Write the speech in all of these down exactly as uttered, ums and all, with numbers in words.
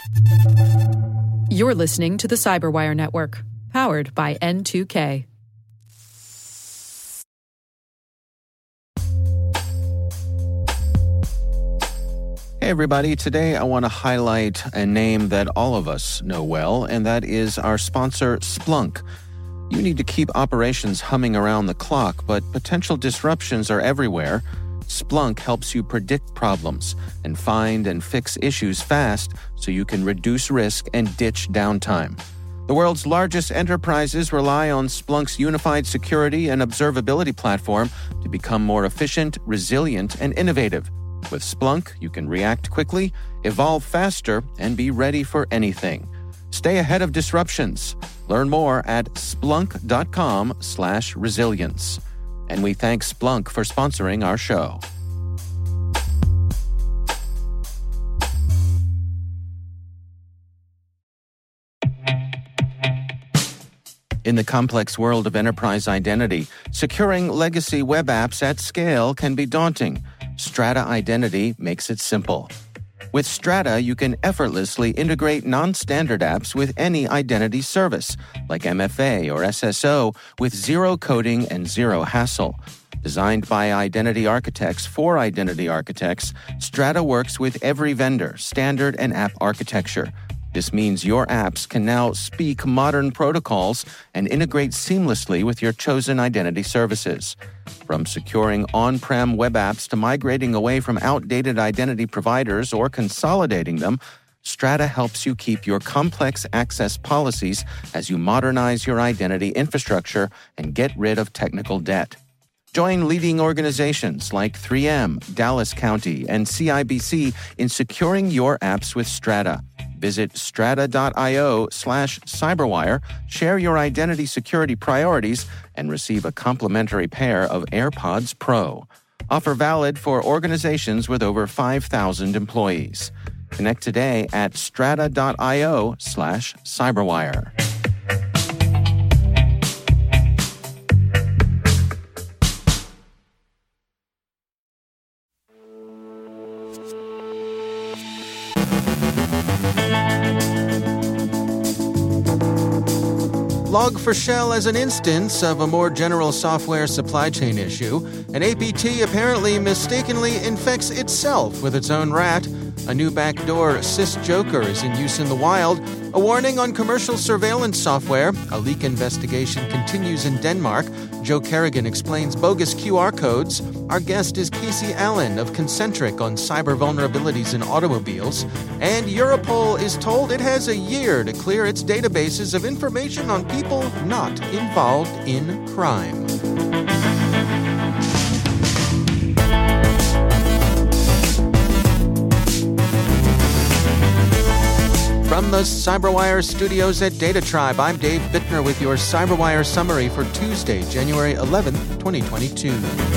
You're listening to the Cyberwire Network, powered by N two K. Hey everybody, today I want to highlight a name that all of us know well, and that is our sponsor, Splunk. You need to keep operations humming around the clock, but potential disruptions are everywhere. Splunk helps you predict problems and find and fix issues fast so you can reduce risk and ditch downtime. The world's largest enterprises rely on Splunk's unified security and observability platform to become more efficient, resilient, and innovative. With Splunk, you can react quickly, evolve faster, and be ready for anything. Stay ahead of disruptions. Learn more at splunk.com slash resilience. And we thank Splunk for sponsoring our show. In the complex world of enterprise identity, securing legacy web apps at scale can be daunting. Strata Identity makes it simple. With Strata, you can effortlessly integrate non-standard apps with any identity service, like M F A or S S O, with zero coding and zero hassle. Designed by identity architects for identity architects, Strata works with every vendor, standard, and app architecture. This means your apps can now speak modern protocols and integrate seamlessly with your chosen identity services. From securing on-prem web apps to migrating away from outdated identity providers or consolidating them, Strata helps you keep your complex access policies as you modernize your identity infrastructure and get rid of technical debt. Join leading organizations like three M, Dallas County, and C I B C in securing your apps with Strata. Visit strata.io slash cyberwire, share your identity security priorities, and receive a complimentary pair of AirPods Pro. Offer valid for organizations with over five thousand employees. Connect today at strata.io slash cyberwire. log four shell as an instance of a more general software supply chain issue, and A P T apparently mistakenly infects itself with its own rat. A new backdoor SysJoker is in use in the wild. A warning on commercial surveillance software. A leak investigation continues in Denmark. Joe Kerrigan explains bogus Q R codes. Our guest is Casey Allen of Concentric on cyber vulnerabilities in automobiles. And Europol is told it has a year to clear its databases of information on people not involved in crime. From the CyberWire studios at Data Tribe, I'm Dave Bittner with your CyberWire summary for Tuesday, January eleventh, twenty twenty-two.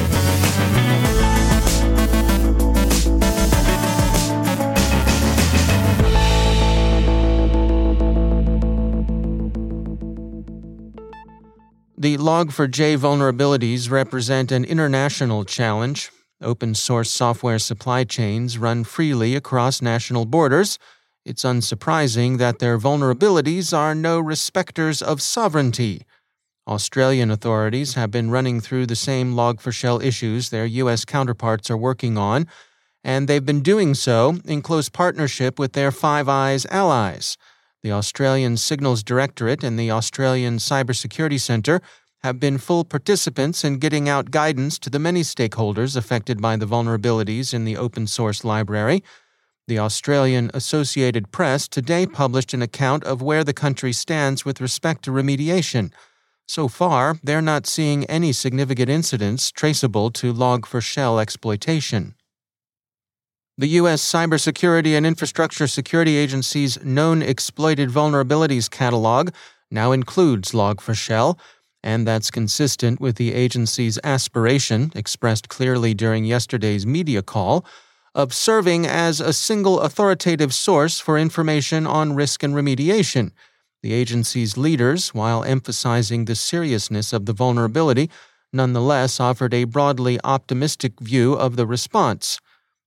The log four j vulnerabilities represent an international challenge. Open-source software supply chains run freely across national borders. It's unsurprising that their vulnerabilities are no respecters of sovereignty. Australian authorities have been running through the same log four shell issues their U S counterparts are working on, and they've been doing so in close partnership with their Five Eyes allies. The Australian Signals Directorate and the Australian Cybersecurity Centre have been full participants in getting out guidance to the many stakeholders affected by the vulnerabilities in the open-source library. The Australian Associated Press today published an account of where the country stands with respect to remediation. So far, they're not seeing any significant incidents traceable to log four shell exploitation. The U S Cybersecurity and Infrastructure Security Agency's Known Exploited Vulnerabilities Catalog now includes log four shell, and that's consistent with the agency's aspiration, expressed clearly during yesterday's media call, of serving as a single authoritative source for information on risk and remediation. The agency's leaders, while emphasizing the seriousness of the vulnerability, nonetheless offered a broadly optimistic view of the response.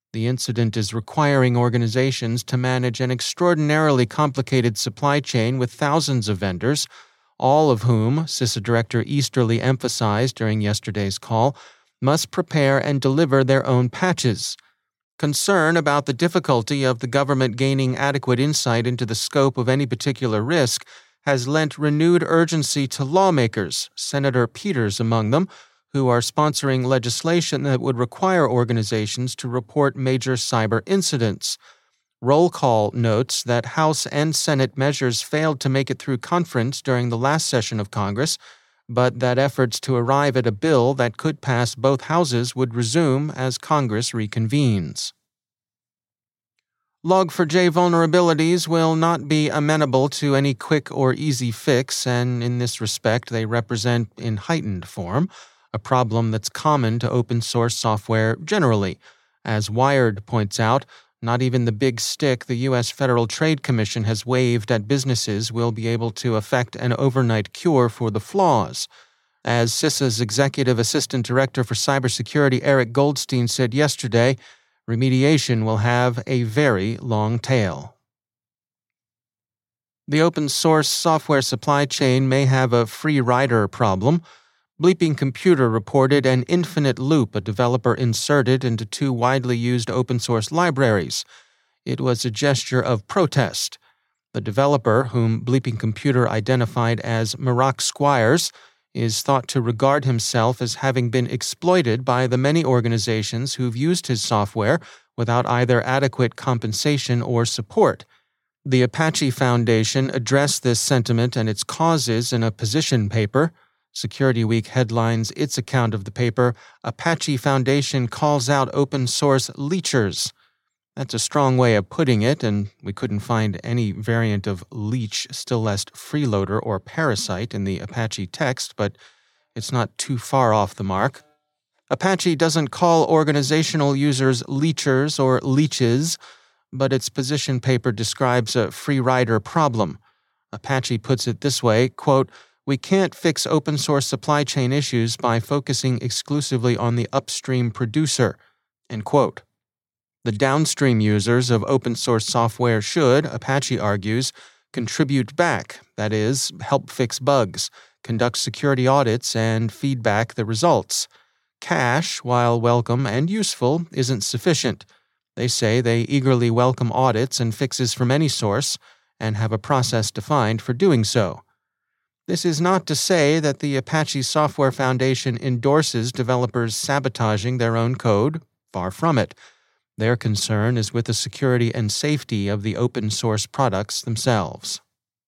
The incident is requiring organizations to manage an extraordinarily complicated supply chain with thousands of vendors, all of whom, CISA Director Easterly emphasized during yesterday's call, must prepare and deliver their own patches. Concern about the difficulty of the government gaining adequate insight into the scope of any particular risk has lent renewed urgency to lawmakers, Senator Peters among them, who are sponsoring legislation that would require organizations to report major cyber incidents. Roll Call notes that House and Senate measures failed to make it through conference during the last session of Congress, but that efforts to arrive at a bill that could pass both houses would resume as Congress reconvenes. log four j vulnerabilities will not be amenable to any quick or easy fix, and in this respect they represent, in heightened form, a problem that's common to open-source software generally. As Wired points out, not even the big stick the U S Federal Trade Commission has waved at businesses will be able to effect an overnight cure for the flaws. As CISA's Executive Assistant Director for Cybersecurity Eric Goldstein said yesterday, remediation will have a very long tail. The open-source software supply chain may have a free rider problem. Bleeping Computer reported an infinite loop a developer inserted into two widely used open-source libraries. It was a gesture of protest. The developer, whom Bleeping Computer identified as Maroc Squires, is thought to regard himself as having been exploited by the many organizations who've used his software without either adequate compensation or support. The Apache Foundation addressed this sentiment and its causes in a position paper. Security Week headlines its account of the paper, Apache Foundation calls out open-source leechers. That's a strong way of putting it, and we couldn't find any variant of leech, still less freeloader or parasite in the Apache text, but it's not too far off the mark. Apache doesn't call organizational users leechers or leeches, but its position paper describes a free rider problem. Apache puts it this way, quote, "We can't fix open-source supply chain issues by focusing exclusively on the upstream producer," end quote. The downstream users of open-source software should, Apache argues, contribute back, that is, help fix bugs, conduct security audits, and feedback the results. Cash, while welcome and useful, isn't sufficient. They say they eagerly welcome audits and fixes from any source, and have a process defined for doing so. This is not to say that the Apache Software Foundation endorses developers sabotaging their own code. Far from it. Their concern is with the security and safety of the open-source products themselves.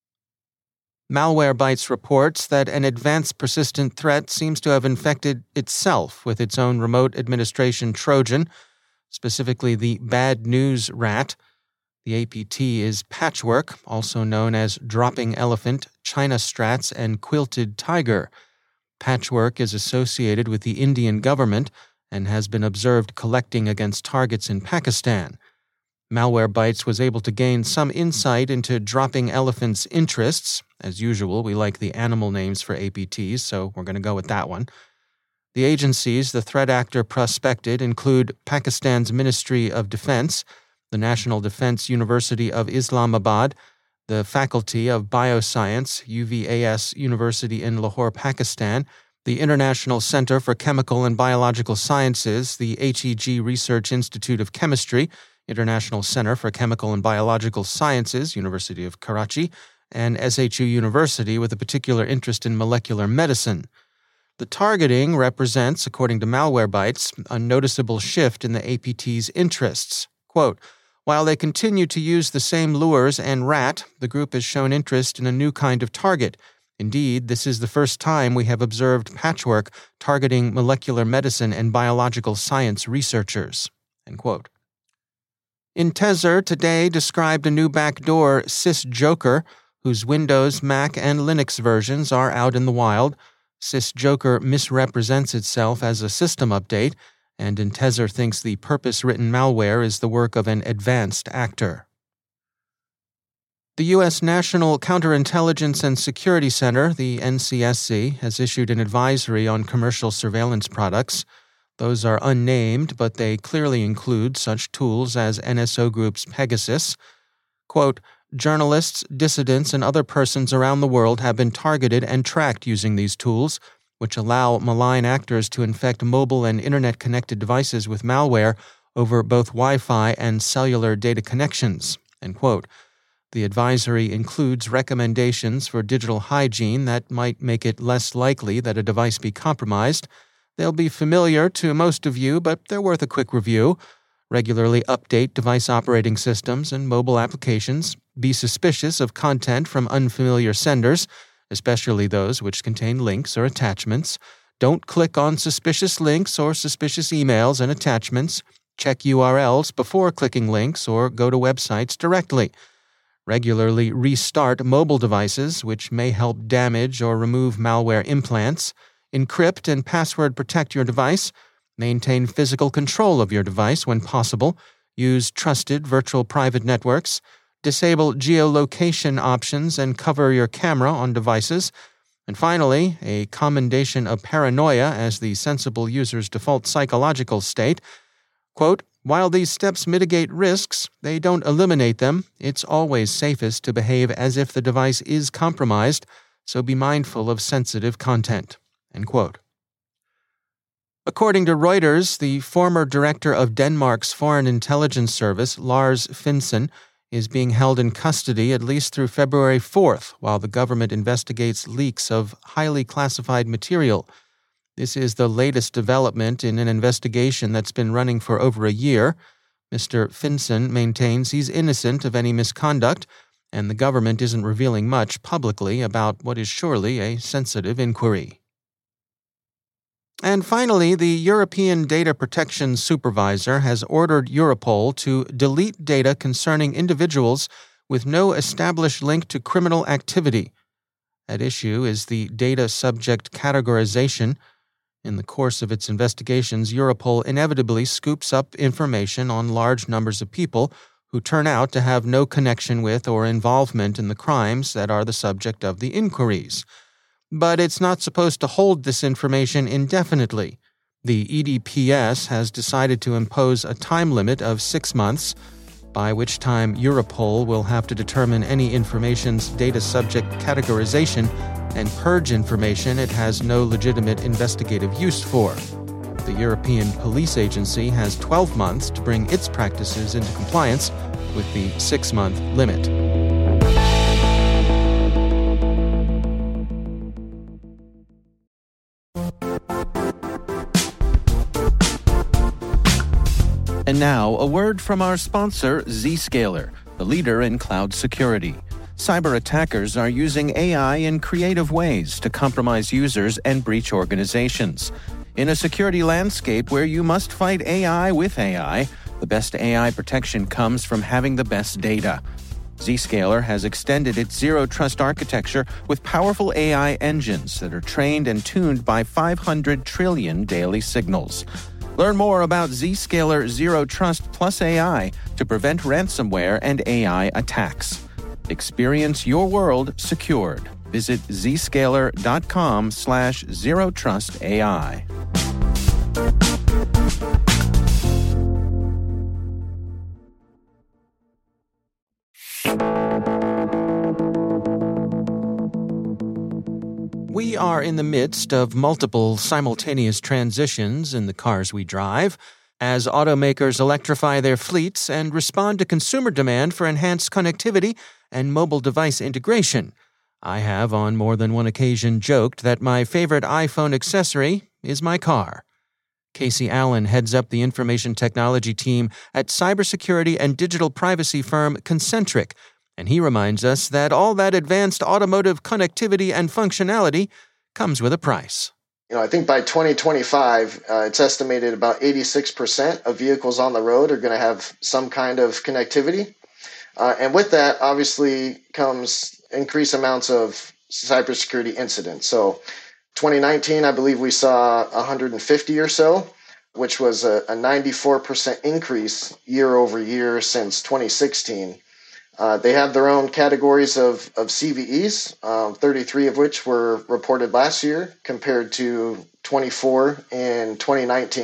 Malwarebytes reports that an advanced persistent threat seems to have infected itself with its own remote administration Trojan, specifically the Bad News Rat. The A P T is Patchwork, also known as Dropping Elephant, China Strats, and Quilted Tiger. Patchwork is associated with the Indian government and has been observed collecting against targets in Pakistan. Malwarebytes was able to gain some insight into Dropping Elephant's interests. As usual, we like the animal names for A P Ts, so we're going to go with that one. The agencies the threat actor prospected include Pakistan's Ministry of Defense, the National Defense University of Islamabad, the Faculty of Bioscience, U V A S University in Lahore, Pakistan, the International Center for Chemical and Biological Sciences, the H E G Research Institute of Chemistry, International Center for Chemical and Biological Sciences, University of Karachi, and S H U University with a particular interest in molecular medicine. The targeting represents, according to Malwarebytes, a noticeable shift in the A P T's interests. Quote, "While they continue to use the same lures and rat, the group has shown interest in a new kind of target. Indeed, this is the first time we have observed Patchwork targeting molecular medicine and biological science researchers." End quote. Intezer today described a new backdoor, SysJoker, whose Windows, Mac, and Linux versions are out in the wild. SysJoker misrepresents itself as a system update, and Intezer thinks the purpose-written malware is the work of an advanced actor. The U S National Counterintelligence and Security Center, the N C S C, has issued an advisory on commercial surveillance products. Those are unnamed, but they clearly include such tools as N S O Group's Pegasus. Quote, journalists, dissidents, and other persons around the world have been targeted and tracked using these tools, which allow malign actors to infect mobile and internet-connected devices with malware over both Wi-Fi and cellular data connections, end quote. The advisory includes recommendations for digital hygiene that might make it less likely that a device be compromised. They'll be familiar to most of you, but they're worth a quick review. Regularly update device operating systems and mobile applications. Be suspicious of content from unfamiliar senders, especially those which contain links or attachments. Don't click on suspicious links or suspicious emails and attachments. Check U R Ls before clicking links or go to websites directly. Regularly restart mobile devices, which may help damage or remove malware implants. Encrypt and password protect your device. Maintain physical control of your device when possible. Use trusted virtual private networks. Disable geolocation options and cover your camera on devices. And finally, a commendation of paranoia as the sensible user's default psychological state. Quote, while these steps mitigate risks, they don't eliminate them. It's always safest to behave as if the device is compromised, so be mindful of sensitive content. End quote. According to Reuters, the former director of Denmark's Foreign Intelligence Service, Lars Finsen, is being held in custody at least through February fourth, while the government investigates leaks of highly classified material. This is the latest development in an investigation that's been running for over a year. Mister Finsen maintains he's innocent of any misconduct, and the government isn't revealing much publicly about what is surely a sensitive inquiry. And finally, the European Data Protection Supervisor has ordered Europol to delete data concerning individuals with no established link to criminal activity. At issue is the data subject categorization. In the course of its investigations, Europol inevitably scoops up information on large numbers of people who turn out to have no connection with or involvement in the crimes that are the subject of the inquiries. But it's not supposed to hold this information indefinitely. The E D P S has decided to impose a time limit of six months, by which time Europol will have to determine any information's data subject categorization and purge information it has no legitimate investigative use for. The European Police Agency has twelve months to bring its practices into compliance with the six-month limit. And now, a word from our sponsor, Zscaler, the leader in cloud security. Cyber attackers are using A I in creative ways to compromise users and breach organizations. In a security landscape where you must fight A I with A I, the best A I protection comes from having the best data. Zscaler has extended its zero-trust architecture with powerful A I engines that are trained and tuned by five hundred trillion daily signals. Learn more about Zscaler Zero Trust Plus A I to prevent ransomware and A I attacks. Experience your world secured. Visit zscaler.com slash zero trust AI. We are in the midst of multiple simultaneous transitions in the cars we drive, as automakers electrify their fleets and respond to consumer demand for enhanced connectivity and mobile device integration. I have on more than one occasion joked that my favorite iPhone accessory is my car. Casey Allen heads up the information technology team at cybersecurity and digital privacy firm Concentric, and he reminds us that all that advanced automotive connectivity and functionality comes with a price. You know, I think by twenty twenty-five, uh, it's estimated about eighty-six percent of vehicles on the road are going to have some kind of connectivity. Uh, and with that, obviously, comes increased amounts of cybersecurity incidents. So twenty nineteen, I believe we saw one hundred fifty or so, which was a, a ninety-four percent increase year over year since twenty sixteen. Uh, they have their own categories of, of C V Es, um, thirty-three of which were reported last year compared to twenty-four in twenty nineteen.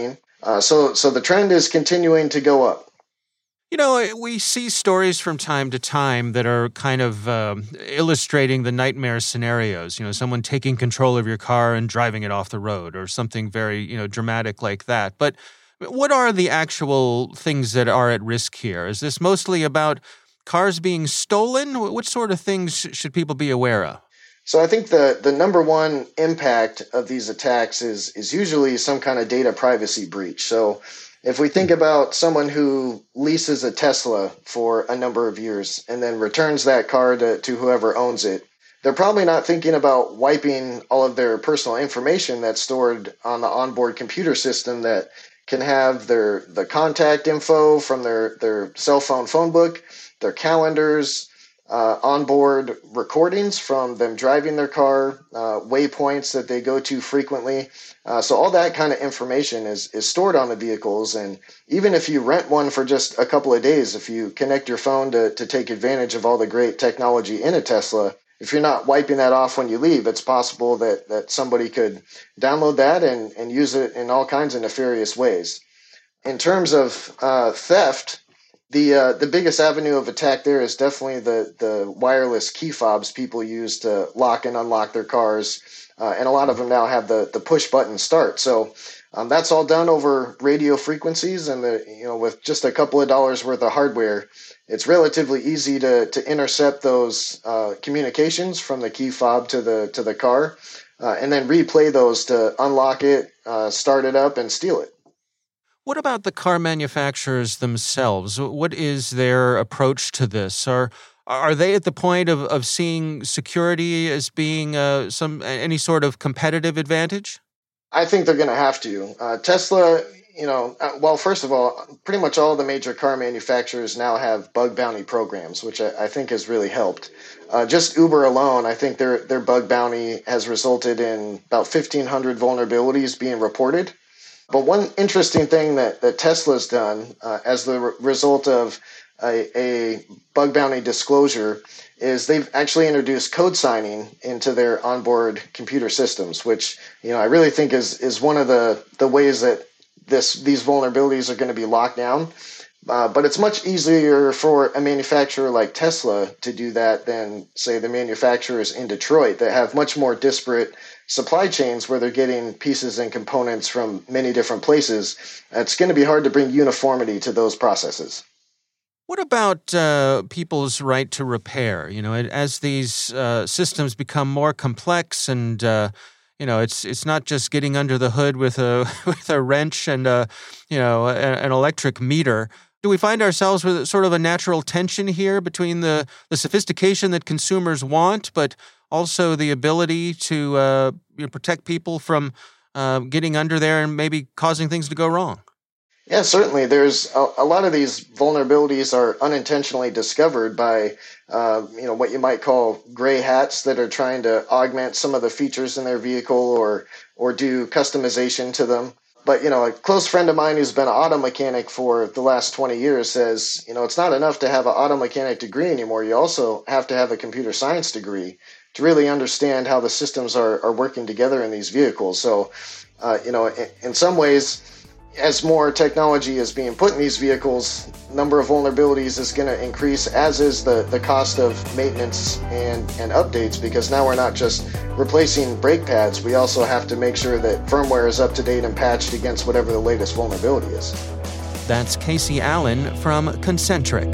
Uh, so, so the trend is continuing to go up. You know, we see stories from time to time that are kind of uh, illustrating the nightmare scenarios. You know, someone taking control of your car and driving it off the road, or something very, you know, dramatic like that. But what are the actual things that are at risk here? Is this mostly about cars being stolen? What sort of things should people be aware of? So I think the, the number one impact of these attacks is is usually some kind of data privacy breach. So if we think about someone who leases a Tesla for a number of years and then returns that car to, to whoever owns it, they're probably not thinking about wiping all of their personal information that's stored on the onboard computer system that can have their the contact info from their, their cell phone phone book, their calendars, uh, onboard recordings from them driving their car, uh, waypoints that they go to frequently. Uh, so all that kind of information is, is stored on the vehicles. And even if you rent one for just a couple of days, if you connect your phone to, to take advantage of all the great technology in a Tesla, if you're not wiping that off when you leave, it's possible that, that somebody could download that and, and use it in all kinds of nefarious ways. In terms of uh, theft, the uh, the biggest avenue of attack there is definitely the, the wireless key fobs people use to lock and unlock their cars. Uh, and a lot of them now have the, the push button start. So um, that's all done over radio frequencies, and the you know with just a couple of dollars worth of hardware, it's relatively easy to to intercept those uh, communications from the key fob to the to the car, uh, and then replay those to unlock it, uh, start it up, and steal it. What about the car manufacturers themselves? What is their approach to this? Are are they at the point of, of seeing security as being uh, some any sort of competitive advantage? I think they're going to have to. Uh, Tesla, you know, well, first of all, pretty much all the major car manufacturers now have bug bounty programs, which I, I think has really helped. Uh, just Uber alone, I think their their bug bounty has resulted in about fifteen hundred vulnerabilities being reported. But one interesting thing that, that Tesla's done uh, as the re- result of a, a bug bounty disclosure is they've actually introduced code signing into their onboard computer systems, which, you know, I really think is is one of the, the ways that this these vulnerabilities are going to be locked down. Uh, but it's much easier for a manufacturer like Tesla to do that than, say, the manufacturers in Detroit that have much more disparate supply chains where they're getting pieces and components from many different places. It's going to be hard to bring uniformity to those processes. What about uh, people's right to repair? You know, as these uh, systems become more complex, and uh, you know, it's it's not just getting under the hood with a with a wrench and a, you know, a, an electric meter. Do we find ourselves with sort of a natural tension here between the, the sophistication that consumers want, but also the ability to uh, you know, protect people from uh, getting under there and maybe causing things to go wrong? Yeah, certainly. There's a, a lot of these vulnerabilities are unintentionally discovered by, uh, you know, what you might call gray hats that are trying to augment some of the features in their vehicle or or do customization to them. But, you know, a close friend of mine who's been an auto mechanic for the last twenty years says, you know, it's not enough to have an auto mechanic degree anymore. You also have to have a computer science degree to really understand how the systems are, are working together in these vehicles. So, uh, you know, in, in some ways, as more technology is being put in these vehicles, number of vulnerabilities is going to increase, as is the, the cost of maintenance and, and updates, because now we're not just replacing brake pads, we also have to make sure that firmware is up to date and patched against whatever the latest vulnerability is. That's Casey Allen from Concentric.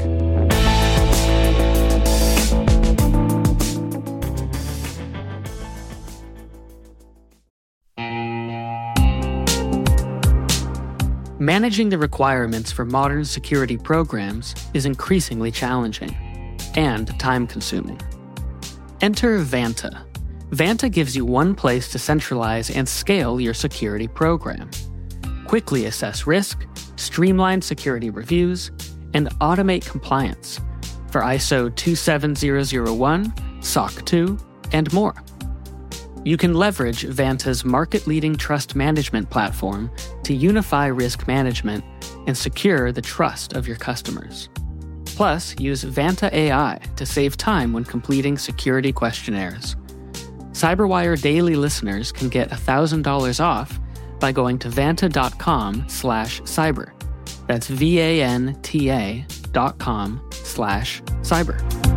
Managing the requirements for modern security programs is increasingly challenging and time-consuming. Enter Vanta. Vanta gives you one place to centralize and scale your security program. Quickly assess risk, streamline security reviews, and automate compliance for I S O two seven zero zero one, S O C two, and more. You can leverage Vanta's market-leading trust management platform to unify risk management and secure the trust of your customers. Plus, use Vanta A I to save time when completing security questionnaires. CyberWire Daily listeners can get one thousand dollars off by going to vanta.com slash cyber. That's V-A-N-T-A dot com slash cyber.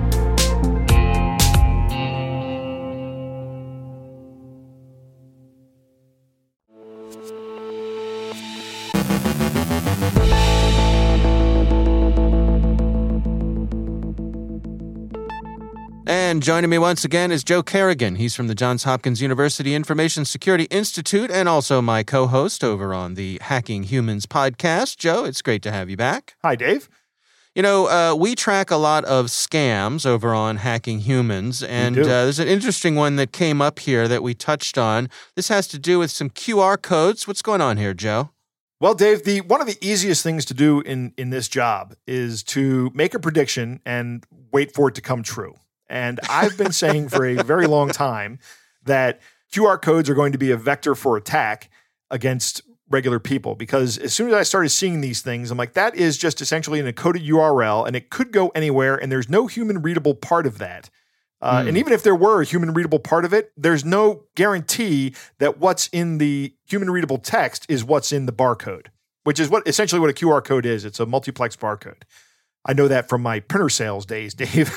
And joining me once again is Joe Carrigan. He's from the Johns Hopkins University Information Security Institute and also my co-host over on the Hacking Humans podcast. Joe, it's great to have you back. Hi, Dave. You know, uh, we track a lot of scams over on Hacking Humans, and uh, there's an interesting one that came up here that we touched on. This has to do with some Q R codes. What's going on here, Joe? Well, Dave, the one of the easiest things to do in, in this job is to make a prediction and wait for it to come true. And I've been saying for a very long time that Q R codes are going to be a vector for attack against regular people, because as soon as I started seeing these things, I'm like, that is just essentially an encoded U R L, and it could go anywhere, and there's no human readable part of that. Uh, mm. And even if there were a human readable part of it, there's no guarantee that what's in the human readable text is what's in the barcode, which is what essentially what a Q R code is. It's a multiplex barcode. I know that from my printer sales days, Dave.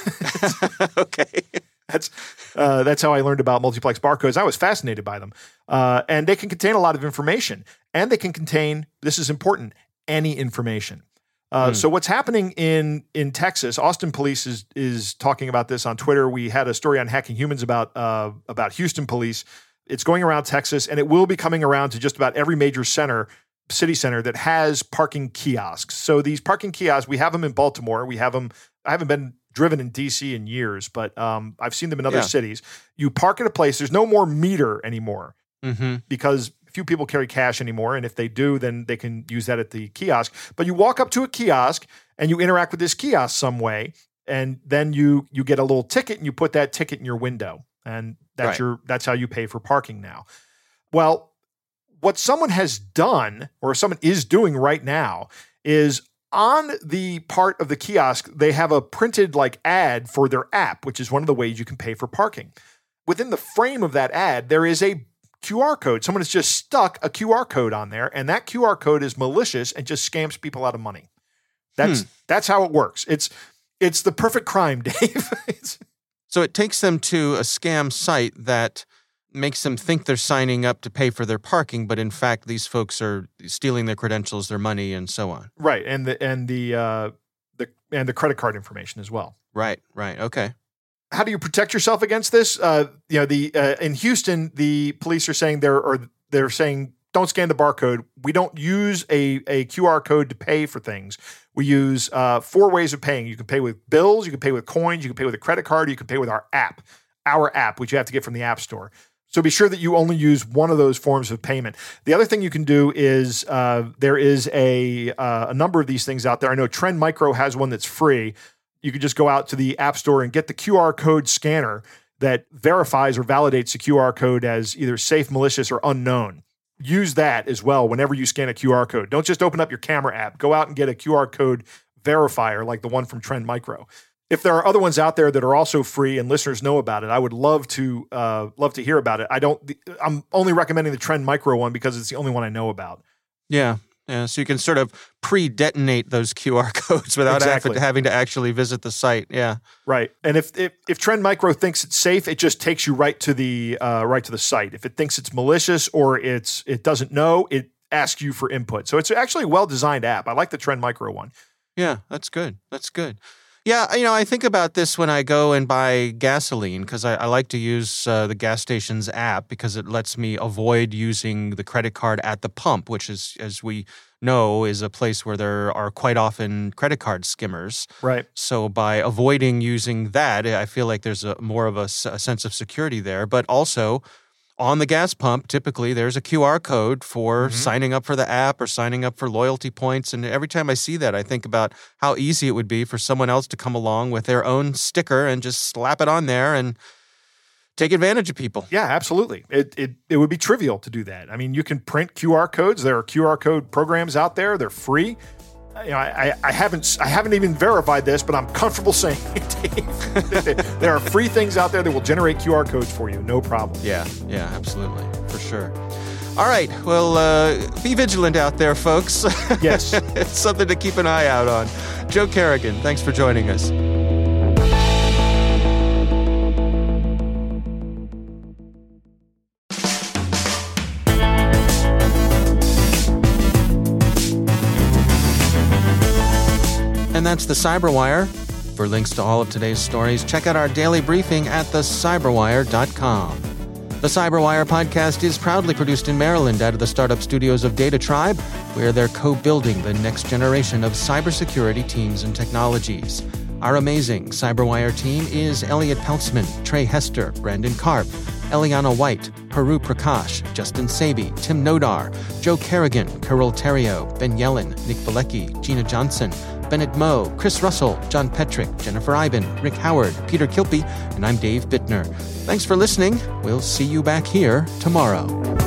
Okay. That's uh, that's how I learned about multiplex barcodes. I was fascinated by them. Uh, and they can contain a lot of information. And they can contain, this is important, any information. Uh, mm. So what's happening in in Texas, Austin Police is is talking about this on Twitter. We had a story on Hacking Humans about uh, about Houston Police. It's going around Texas, and it will be coming around to just about every major center city center that has parking kiosks. So these parking kiosks, we have them in Baltimore. We have them. I haven't been driven in D C in years, but um, I've seen them in other yeah. cities. You park at a place. There's no more meter anymore mm-hmm. because few people carry cash anymore. And if they do, then they can use that at the kiosk. But you walk up to a kiosk and you interact with this kiosk some way. And then you you get a little ticket and you put that ticket in your window. And that's right. your that's how you pay for parking now. Well, what someone has done, or someone is doing right now, is on the part of the kiosk, they have a printed like ad for their app, which is one of the ways you can pay for parking. Within the frame of that ad, there is a Q R code. Someone has just stuck a Q R code on there, and that Q R code is malicious and just scams people out of money. That's hmm. that's how it works. It's it's the perfect crime, Dave. So it takes them to a scam site that makes them think they're signing up to pay for their parking, but in fact, these folks are stealing their credentials, their money, and so on. Right, and the and the uh, the and the credit card information as well. Right, right, okay. How do you protect yourself against this? Uh, you know, the uh, in Houston, the police are saying they're or they're saying don't scan the barcode. We don't use a a Q R code to pay for things. We use uh, four ways of paying. You can pay with bills, you can pay with coins, you can pay with a credit card, you can pay with our app, our app, which you have to get from the App Store. So be sure that you only use one of those forms of payment. The other thing you can do is uh, there is a uh, a number of these things out there. I know Trend Micro has one that's free. You can just go out to the App Store and get the Q R code scanner that verifies or validates the Q R code as either safe, malicious, or unknown. Use that as well whenever you scan a Q R code. Don't just open up your camera app. Go out and get a Q R code verifier like the one from Trend Micro. If there are other ones out there that are also free and listeners know about it, I would love to uh, love to hear about it. I don't. I'm only recommending the Trend Micro one because it's the only one I know about. Yeah, yeah. So you can sort of pre-detonate those Q R codes without exactly. having to actually visit the site. Yeah, right. And if if, if Trend Micro thinks it's safe, it just takes you right to the uh, right to the site. If it thinks it's malicious or it's it doesn't know, it asks you for input. So it's actually a well-designed app. I like the Trend Micro one. Yeah, that's good. That's good. Yeah, you know, I think about this when I go and buy gasoline because I, I like to use uh, the gas station's app because it lets me avoid using the credit card at the pump, which is, as we know, is a place where there are quite often credit card skimmers. Right. So by avoiding using that, I feel like there's a, more of a, a sense of security there. But also, on the gas pump, typically there's a Q R code for mm-hmm. signing up for the app or signing up for loyalty points. And every time I see that, I think about how easy it would be for someone else to come along with their own sticker and just slap it on there and take advantage of people. Yeah, absolutely. It it it would be trivial to do that. I mean, you can print Q R codes. There are Q R code programs out there. They're free. You know, I, I haven't I haven't even verified this, but I'm comfortable saying it, Dave. There are free things out there that will generate Q R codes for you, no problem. Yeah, yeah, absolutely, for sure. All right. Well, uh, be vigilant out there, folks. Yes. It's something to keep an eye out on. Joe Carrigan, thanks for joining us. And that's the Cyberwire. For links to all of today's stories, check out our daily briefing at the cyberwire dot com. The Cyberwire podcast is proudly produced in Maryland out of the startup studios of Data Tribe, where they're co-building the next generation of cybersecurity teams and technologies. Our amazing Cyberwire team is Elliot Peltzman, Trey Hester, Brandon Karp, Eliana White, Haru Prakash, Justin Sabi, Tim Nodar, Joe Carrigan, Carol Terrio, Ben Yellen, Nick Bilecki, Gina Johnson, Bennett Moe, Chris Russell, John Petrick, Jennifer Iben, Rick Howard, Peter Kilpie, and I'm Dave Bittner. Thanks for listening. We'll see you back here tomorrow.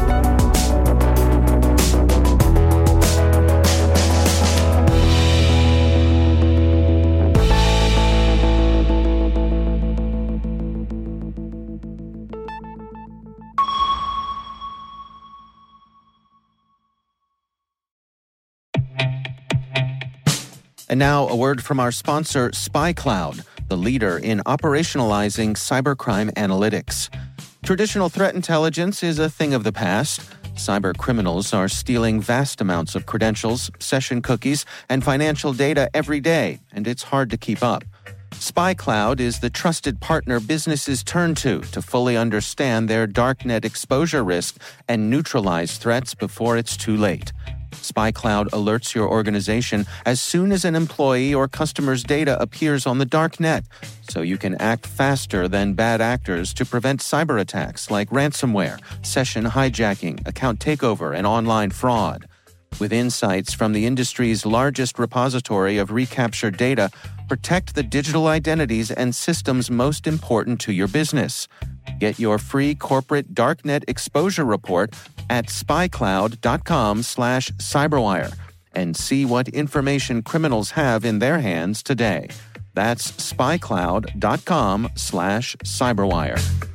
And now a word from our sponsor, SpyCloud, the leader in operationalizing cybercrime analytics. Traditional threat intelligence is a thing of the past. Cyber criminals are stealing vast amounts of credentials, session cookies, and financial data every day, and it's hard to keep up. SpyCloud is the trusted partner businesses turn to to fully understand their darknet exposure risk and neutralize threats before it's too late. SpyCloud alerts your organization as soon as an employee or customer's data appears on the dark net, so you can act faster than bad actors to prevent cyber attacks like ransomware, session hijacking, account takeover, and online fraud. With insights from the industry's largest repository of recaptured data, protect the digital identities and systems most important to your business. Get your free corporate darknet exposure report at spycloud.com slash cyberwire and see what information criminals have in their hands today. That's spycloud.com slash cyberwire.